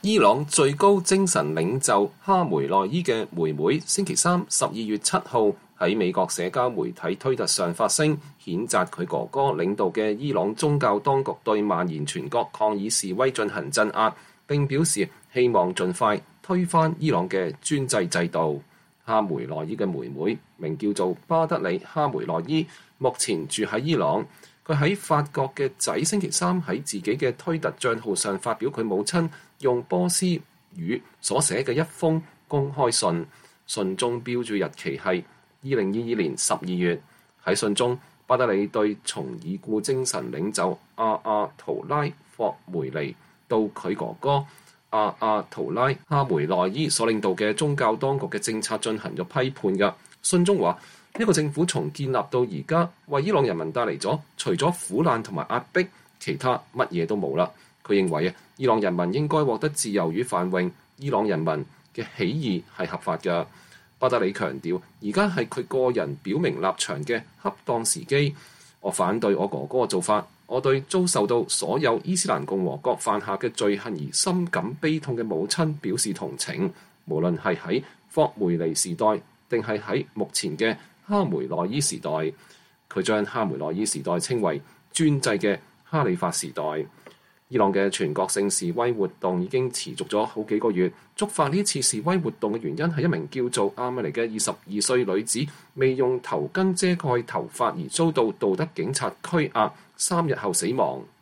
伊朗最高精神領袖哈梅內伊嘅妹妹星期三12月7號喺美國社交媒體推特上發聲，譴責佢哥哥領導嘅伊朗宗教當局對蔓延全國抗議示威進行鎮壓，並表示希望盡快推翻伊朗嘅專制制度。哈梅內伊嘅妹妹名叫做巴德里哈梅內伊，目前住喺伊朗。佢喺法國嘅仔星期三喺自己嘅推特帳號上發表佢母親用波斯語所寫嘅一封公開信，信中標注日期係2022年12月。喺信中，巴德里對從已故精神領袖阿圖拉霍梅尼到佢哥哥阿圖拉哈梅內伊所領導嘅宗教當局嘅政策進行咗批判嘅。信中話，呢個政府從建立到而家，為伊朗人民帶嚟咗除咗苦難同埋壓迫，其他乜嘢都冇啦。佢認為伊朗人民應該獲得自由與繁榮，伊朗人民嘅起義係合法嘅。巴德里強調，而家係佢個人表明立場嘅恰當時機。我反對我哥哥嘅做法，我對遭受到所有伊斯蘭共和國犯下嘅罪行而深感悲痛嘅母親表示同情。無論係喺霍梅尼時代，定係喺目前嘅哈梅內伊時代，佢將哈梅內伊時代稱為專制嘅哈里發時代。伊朗嘅全國性示威活動已經持續咗好幾個月，觸發呢次示威活動嘅原因係一名叫做阿米尼嘅22歲女子未用頭巾遮蓋頭髮而遭到道德警察拘押，3日後死亡。